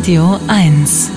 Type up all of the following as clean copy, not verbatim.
Radio 1.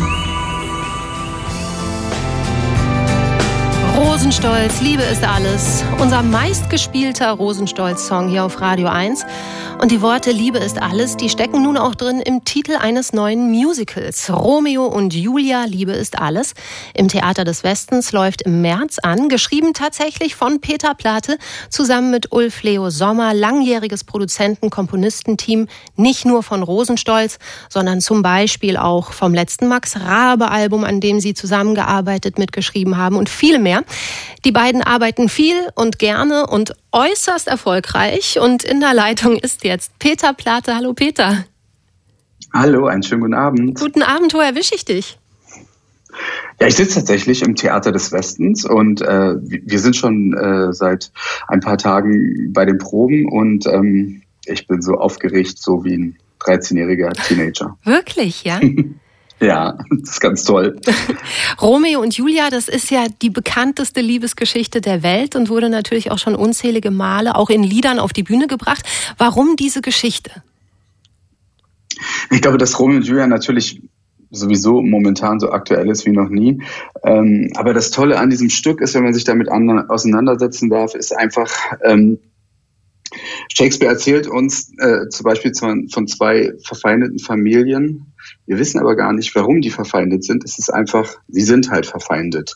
Rosenstolz, Liebe ist alles. Unser meistgespielter Rosenstolz-Song hier auf Radio 1. Und die Worte Liebe ist alles, die stecken nun auch drin im Titel eines neuen Musicals. Romeo und Julia, Liebe ist alles. Im Theater des Westens läuft im März an. Geschrieben tatsächlich von Peter Plate zusammen mit Ulf Leo Sommer. Langjähriges Produzenten-Komponistenteam. Nicht nur von Rosenstolz, sondern zum Beispiel auch vom letzten Max Rabe-Album, an dem sie zusammengearbeitet, mitgeschrieben haben und viel mehr. Die beiden arbeiten viel und gerne und äußerst erfolgreich. Und in der Leitung ist jetzt Peter Plate. Hallo Peter. Hallo, einen schönen guten Abend. Guten Abend, wo erwische ich dich? Ja, ich sitze tatsächlich im Theater des Westens und wir sind schon seit ein paar Tagen bei den Proben und ich bin so aufgeregt, so wie ein 13-jähriger Teenager. Wirklich, ja? Ja, das ist ganz toll. Romeo und Julia, das ist ja die bekannteste Liebesgeschichte der Welt und wurde natürlich auch schon unzählige Male auch in Liedern auf die Bühne gebracht. Warum diese Geschichte? Ich glaube, dass Romeo und Julia natürlich sowieso momentan so aktuell ist wie noch nie. Aber das Tolle an diesem Stück ist, wenn man sich damit auseinandersetzen darf, ist einfach, Shakespeare erzählt uns zum Beispiel von zwei verfeindeten Familien. Wir wissen aber gar nicht, warum die verfeindet sind. Es ist einfach, sie sind halt verfeindet.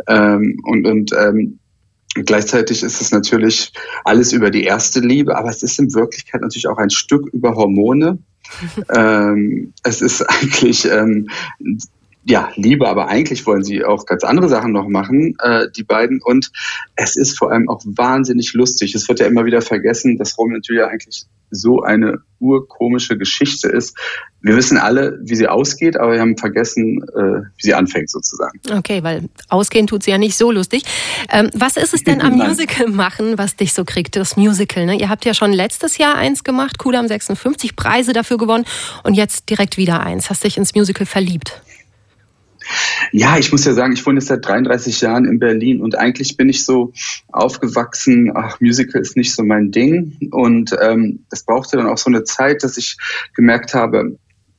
Gleichzeitig ist es natürlich alles über die erste Liebe, aber es ist in Wirklichkeit natürlich auch ein Stück über Hormone. Es ist eigentlich Liebe, aber eigentlich wollen sie auch ganz andere Sachen noch machen, die beiden. Und es ist vor allem auch wahnsinnig lustig. Es wird ja immer wieder vergessen, dass Romeo und Julia eigentlich so eine urkomische Geschichte ist. Wir wissen alle, wie sie ausgeht, aber wir haben vergessen, wie sie anfängt sozusagen. Okay, weil ausgehen tut sie ja nicht so lustig. Was ist es denn am Musical machen, was dich so kriegt, das Musical? Ne? Ihr habt ja schon letztes Jahr eins gemacht, Kudamm 56, Preise dafür gewonnen und jetzt direkt wieder eins. Hast dich ins Musical verliebt? Ja, ich muss ja sagen, ich wohne jetzt seit 33 Jahren in Berlin und eigentlich bin ich so aufgewachsen, Musical ist nicht so mein Ding und es brauchte dann auch so eine Zeit, dass ich gemerkt habe,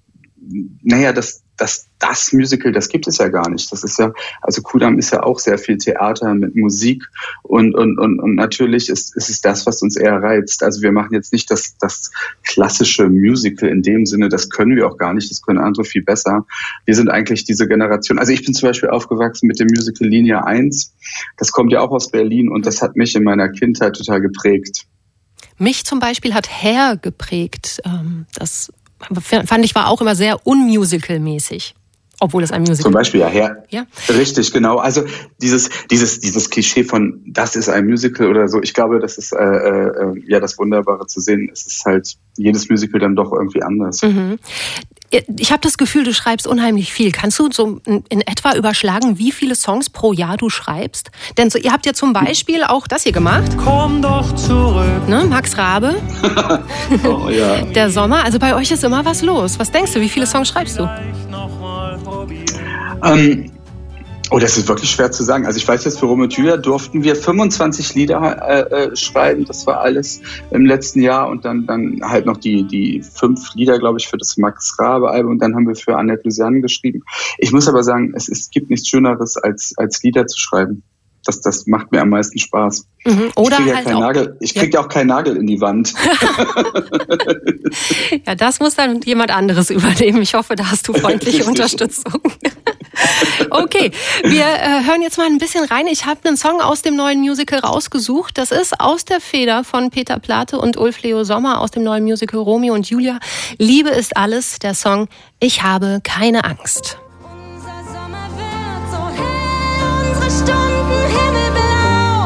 das Musical, das gibt es ja gar nicht. Das ist ja, also Kudamm ist ja auch sehr viel Theater mit Musik und natürlich ist es das, was uns eher reizt. Also wir machen jetzt nicht das klassische Musical in dem Sinne, das können wir auch gar nicht, das können andere viel besser. Wir sind eigentlich diese Generation, also ich bin zum Beispiel aufgewachsen mit dem Musical Linie 1, das kommt ja auch aus Berlin und das hat mich in meiner Kindheit total geprägt. Mich zum Beispiel hat Hair geprägt, das fand ich war auch immer sehr unmusical-mäßig. Obwohl es ein Musical ist. Zum Beispiel, ja. Richtig, genau. Also dieses Klischee von, das ist ein Musical oder so, ich glaube, das ist das Wunderbare zu sehen. Es ist halt jedes Musical dann doch irgendwie anders. Mhm. Ich habe das Gefühl, du schreibst unheimlich viel. Kannst du so in etwa überschlagen, wie viele Songs pro Jahr du schreibst? Denn ihr habt ja zum Beispiel auch das hier gemacht. Komm doch zurück. Ne, Max Rabe. Oh, ja. Der Sommer. Also bei euch ist immer was los. Was denkst du, wie viele Songs schreibst du? Das ist wirklich schwer zu sagen. Also ich weiß jetzt, für Romeo und Julia durften wir 25 Lieder schreiben. Das war alles im letzten Jahr. Und dann halt noch die 5 Lieder, glaube ich, für das Max Rabe-Album. Und dann haben wir für Annette Lusian geschrieben. Ich muss aber sagen, es gibt nichts Schöneres, als Lieder zu schreiben. Das macht mir am meisten Spaß. Mhm. Oder ich kriege ja auch keinen Nagel in die Wand. Ja, das muss dann jemand anderes übernehmen. Ich hoffe, da hast du freundliche Unterstützung. Okay, wir hören jetzt mal ein bisschen rein. Ich habe einen Song aus dem neuen Musical rausgesucht. Das ist aus der Feder von Peter Plate und Ulf Leo Sommer aus dem neuen Musical Romeo und Julia. Liebe ist alles, der Song Ich habe keine Angst. Unser Sommer wird so hell, unsere Stunden himmelblau.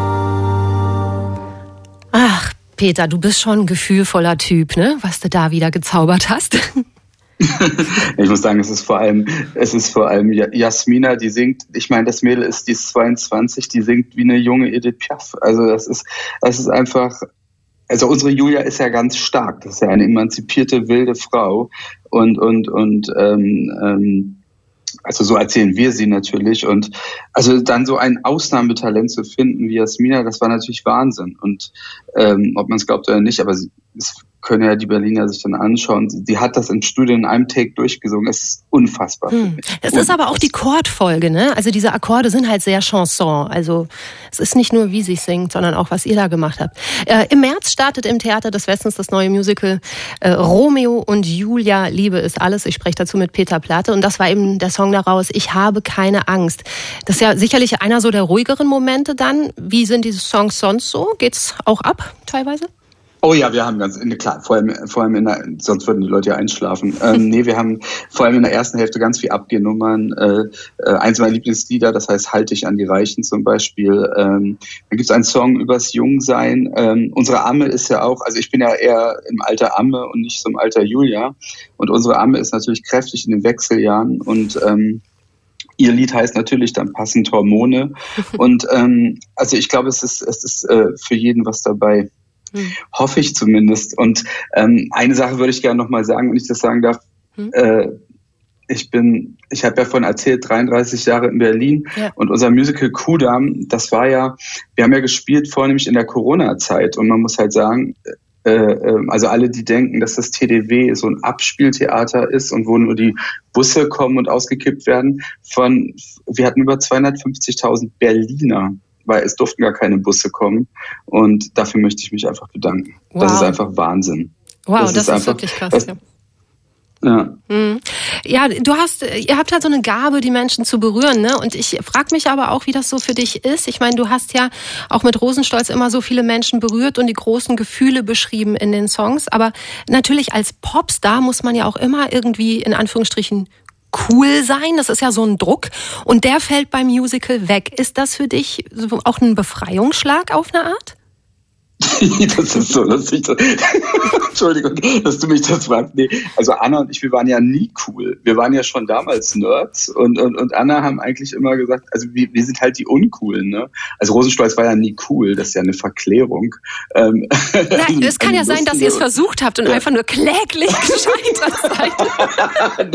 Ach, Peter, du bist schon ein gefühlvoller Typ, ne? Was du da wieder gezaubert hast. Ich muss sagen, es ist vor allem Jasmina, die singt, ich meine, das Mädel die ist 22, die singt wie eine junge Edith Piaf. Also das ist einfach, also unsere Julia ist ja ganz stark, das ist ja eine emanzipierte, wilde Frau und also so erzählen wir sie natürlich und also dann so ein Ausnahmetalent zu finden wie Jasmina, das war natürlich Wahnsinn und ob man es glaubt oder nicht, aber es können ja die Berliner sich dann anschauen. Sie hat das im Studio in einem Take durchgesungen. Es ist unfassbar. Das ist aber auch die Chordfolge, ne? Also diese Akkorde sind halt sehr Chanson. Also es ist nicht nur, wie sie singt, sondern auch, was ihr da gemacht habt. Im März startet im Theater des Westens das neue Musical Romeo und Julia, Liebe ist alles. Ich spreche dazu mit Peter Plate und das war eben der Song daraus, Ich habe keine Angst. Das ist ja sicherlich einer so der ruhigeren Momente dann. Wie sind diese Songs sonst so? Geht's auch ab teilweise? Oh ja, wir haben klar, vor allem sonst würden die Leute ja einschlafen. Wir haben vor allem in der ersten Hälfte ganz viel Abgehnummern. Eins meiner Lieblingslieder, das heißt Halt dich an die Reichen zum Beispiel. Dann gibt's einen Song übers Jungsein. Unsere Amme ist ja auch, also ich bin ja eher im Alter Amme und nicht so im Alter Julia. Und unsere Amme ist natürlich kräftig in den Wechseljahren und ihr Lied heißt natürlich dann passend Hormone. Und also ich glaube, es ist für jeden was dabei. Hoffe ich zumindest. Und eine Sache würde ich gerne noch mal sagen, wenn ich das sagen darf. Ich habe ja vorhin erzählt, 33 Jahre in Berlin. Ja. Und unser Musical Kudamm, das war ja, wir haben ja gespielt vornehmlich in der Corona-Zeit. Und man muss halt sagen, also alle, die denken, dass das TDW so ein Abspieltheater ist und wo nur die Busse kommen und ausgekippt werden, wir hatten über 250.000 Berliner, weil es durften gar keine Busse kommen. Und dafür möchte ich mich einfach bedanken. Wow. Das ist einfach Wahnsinn. Wow, das ist einfach, wirklich krass. Ja. Ja, ihr habt halt so eine Gabe, die Menschen zu berühren, ne? Und ich frage mich aber auch, wie das so für dich ist. Ich meine, du hast ja auch mit Rosenstolz immer so viele Menschen berührt und die großen Gefühle beschrieben in den Songs. Aber natürlich als Popstar muss man ja auch immer irgendwie in Anführungsstrichen cool sein. Das ist ja so ein Druck. Und der fällt beim Musical weg. Ist das für dich auch ein Befreiungsschlag auf eine Art? Das ist so lustig. Entschuldigung, dass du mich das fragst. Nee, also Anna und ich, wir waren ja nie cool. Wir waren ja schon damals Nerds und Anna haben eigentlich immer gesagt, also wir sind halt die Uncoolen, ne? Also Rosenstolz war ja nie cool, das ist ja eine Verklärung. Nein, es kann ja sein, dass ihr es versucht habt und einfach nur kläglich gescheitert seid.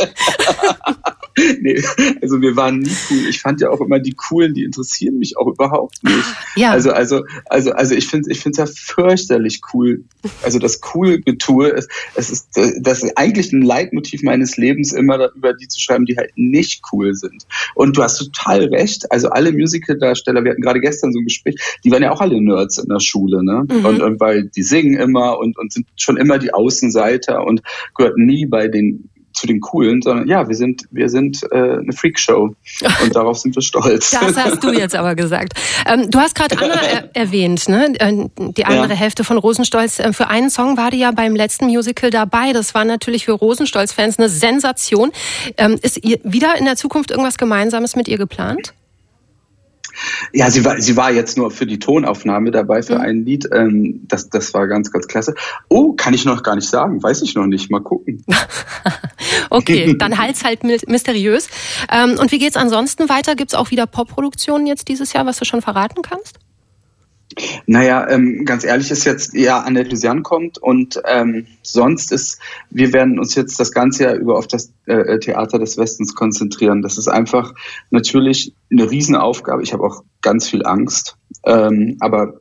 Nee, also wir waren nie cool. Ich fand ja auch immer die Coolen, die interessieren mich auch überhaupt nicht. Ja. Also ich finde es ja fürchterlich cool. Also das Cool-Getue, es ist das ist eigentlich ein Leitmotiv meines Lebens, immer über die zu schreiben, die halt nicht cool sind. Und du hast total recht. Also alle Musical-Darsteller, wir hatten gerade gestern so ein Gespräch, die waren ja auch alle Nerds in der Schule, ne? Mhm. Und weil die singen immer und sind schon immer die Außenseiter und gehörten nie zu den Coolen, sondern ja, wir sind eine Freakshow und darauf sind wir stolz. Das hast du jetzt aber gesagt. Du hast gerade Anna erwähnt, ne? Die andere Hälfte von Rosenstolz. Für einen Song war die ja beim letzten Musical dabei. Das war natürlich für Rosenstolz-Fans eine Sensation. Ist ihr wieder in der Zukunft irgendwas Gemeinsames mit ihr geplant? Ja, sie war jetzt nur für die Tonaufnahme dabei für ein Lied. Das war ganz, ganz klasse. Oh, kann ich noch gar nicht sagen. Weiß ich noch nicht. Mal gucken. Okay, dann halt's halt mysteriös. Und wie geht's ansonsten weiter? Gibt's auch wieder Popproduktionen jetzt dieses Jahr, was du schon verraten kannst? Naja, ganz ehrlich ist jetzt, ja, Annette Lusian kommt und wir werden uns jetzt das ganze Jahr über auf das Theater des Westens konzentrieren. Das ist einfach natürlich eine Riesenaufgabe. Ich habe auch ganz viel Angst, aber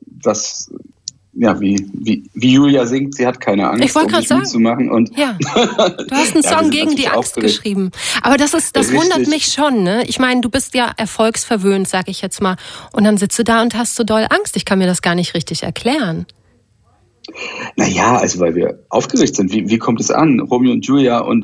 wie Julia singt, sie hat keine Angst, ich wollte gerade sagen, zu machen. Und ja, du hast einen Song gegen die Angst geschrieben. Aber das wundert mich schon, ne? Ich meine, du bist ja erfolgsverwöhnt, sag ich jetzt mal. Und dann sitzt du da und hast so doll Angst. Ich kann mir das gar nicht richtig erklären. Naja, also weil wir aufgeregt sind. Wie kommt es an? Romeo und Julia und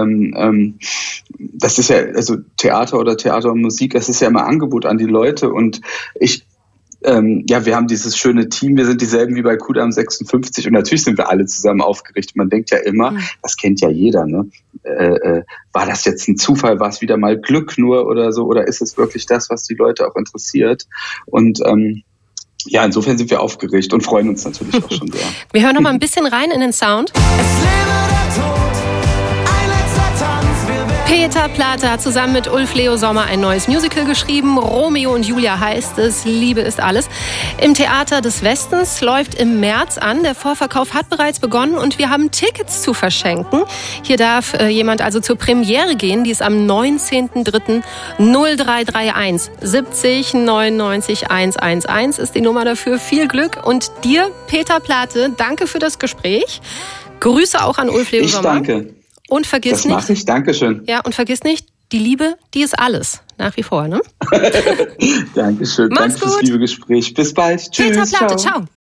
das ist ja, also Theater oder Theater und Musik, das ist ja immer Angebot an die Leute und wir haben dieses schöne Team, wir sind dieselben wie bei Kudamm 56 und natürlich sind wir alle zusammen aufgeregt. Man denkt ja immer, das kennt ja jeder, ne? War das jetzt ein Zufall, war es wieder mal Glück nur oder so, oder ist es wirklich das, was die Leute auch interessiert? Und insofern sind wir aufgeregt und freuen uns natürlich auch schon sehr. Wir hören noch mal ein bisschen rein in den Sound. Es lebe der Tod, ein letzter Tanz, wir werden Peter Plate hat zusammen mit Ulf Leo Sommer ein neues Musical geschrieben. Romeo und Julia heißt es. Liebe ist alles. Im Theater des Westens läuft im März an. Der Vorverkauf hat bereits begonnen und wir haben Tickets zu verschenken. Hier darf jemand also zur Premiere gehen. Die ist am 19.03. 0331 70 99 111 ist die Nummer dafür. Viel Glück und dir, Peter Plate, danke für das Gespräch. Grüße auch an Ulf Leo Sommer. Ich danke. Und vergiss nicht. Das mache ich, Dankeschön. Ja, und vergiss nicht, die Liebe, die ist alles. Nach wie vor, ne? Dankeschön. Mach's Danke fürs gut. liebe Gespräch. Bis bald. Tschüss. Peter Plate, ciao.